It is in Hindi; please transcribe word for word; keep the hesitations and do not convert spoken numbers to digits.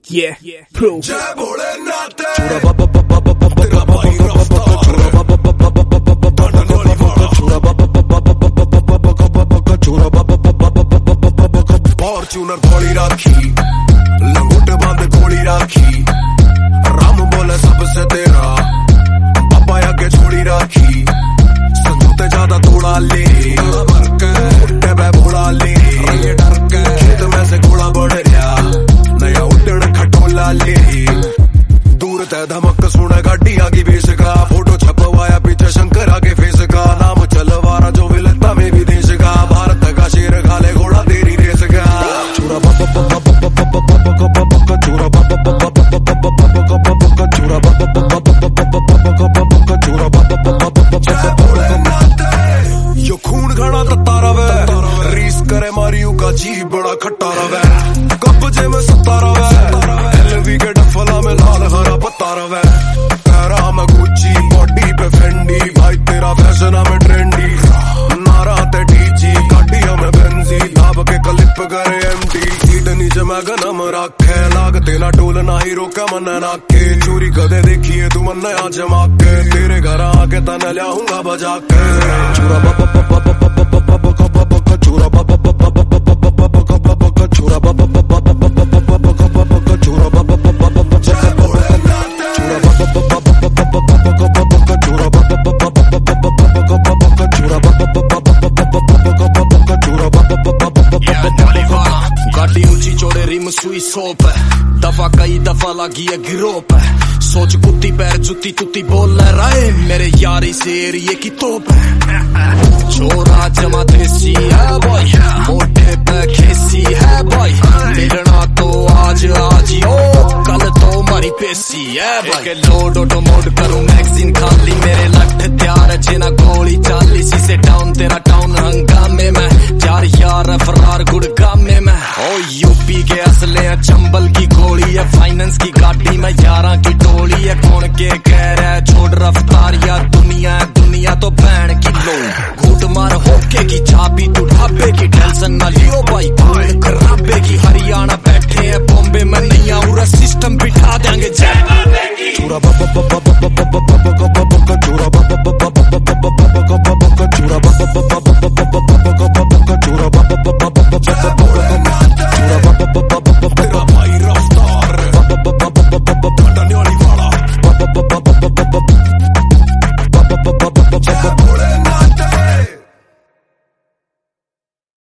Yeah, pro. जय भोलेनाथ तेरा बाबा बाबा बाबा तेरा भाई रफ्तार चोरा बाबा बाबा बाबा बाबा वाला चोरा बाबा बाबा बाबा बाबा बाबा चोरा बाबा बाबा बाबा बाबा फॉर्च्यूनर थोड़ी राखी लंगोट बांध गोली राखी राम बोले सबसे तेरा पापा आगे छोड़ी राखी समझौते ज्यादा थोड़ा ले उठे बे भोला ले डर के खेत में से घोड़ा बढ़ रहा नया उठन खटोला ले दूर तय धमक सुने गाड़ी आगे बेस का फोटो छपवाया पीछे शंकर आगे फेस का नाम चलवारा जो विलता में विदेश का भारत का शेर खाले घोड़ा तेरी रेस का चोरा बाबा बाबा बाबा बाबा बाबा चोरा बाबा बाबा बाबा बाबा चोरा बाबा बाबा बाबा बाबा चोरा बाबा बाबा यो खून घड़ा तत्ता रवे रीस करे मारियो का जी बड़ा खट्टा रवे कब्जे में सत्ता रवे एलवी के डफला में लाल हरा पत्ता रवे पैरा में गुच्ची बॉडी पे फेंडी भाई तेरा फैशन में ट्रेंडी नारा ते डीजी गाड़ियों में बेंजी दाब के क्लिप करे एमटी सीट नीचे मैं गनम रखे लागते ना टोल ना ही रोका मन नाके चोरी कदे देखिए तू मन नया जमा के तेरे घर आके तने लाऊंगा बजा के चोरा बाबा बाबा बाबा बाबा बाबा चोरा बाबा बाबा बाबा बाबा बाबा चोरा बाबा बाबा बाबा बाबा चोरा बाबा बाबा बाबा चोरा बाबा बाबा बाबा चोरा बाबा बाबा चोरा बाबा चोरा बाबा गाड़ी ऊंची चौड़े रिम सुई सोप है दफा कई दफा लगी है गिरोप है सोच कुत्ती पैर जुत्ती तुत्ती बोल रहे मेरे यारी से एरिए की तोप है छोरा जमा देसी है बॉय मोटे पे खेसी है बॉय मिलना तो आज आज ओ कल तो मारी पेसी है बॉय लोड ऑटो मोड करूं मैगजीन खाली मेरे लठ तैयार जेना गोली चाली सी से डाउन तेरा टाउन हंगामे में चार यार फरार गुड़गामे में ओ यूपी के असले है चंबल की गोली है फाइनेंस की गाड़ी में यारा की टोली है कौन के कह रहा है छोड़ रफ्तार या दुनिया दुनिया तो बैन की लो घूट मार होके की चाबी तू ढाबे की टेंशन ना लियो भाई